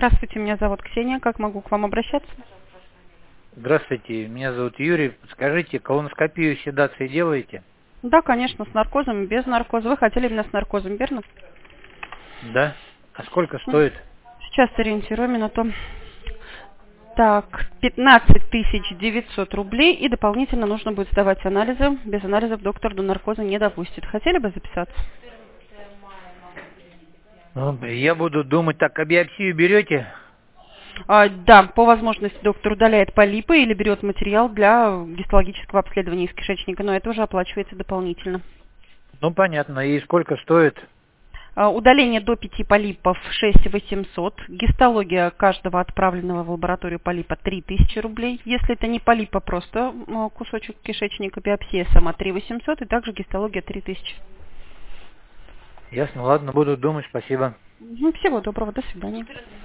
Здравствуйте, меня зовут Ксения. Как могу к вам обращаться? Здравствуйте, меня зовут Юрий. Подскажите, колоноскопию седации делаете? Да, конечно, с наркозом и без наркоза. Вы хотели именно с наркозом, верно? Да. А сколько М, стоит? Сейчас ориентирую минуту. Так, 15 900 рублей, и дополнительно нужно будет сдавать анализы. Без анализов доктор до наркоза не допустит. Хотели бы записаться? Ну, я буду думать, так, а биопсию берете? Да, по возможности доктор удаляет полипы или берет материал для гистологического обследования из кишечника, но это уже оплачивается дополнительно. Ну, понятно. И сколько стоит? Удаление до 5 полипов 6800. Гистология каждого отправленного в лабораторию полипа 3000 рублей. Если это не полип, а просто кусочек кишечника, биопсия сама 3800 и также гистология 3000. Ясно, ладно, буду думать, спасибо. Всего доброго, до свидания.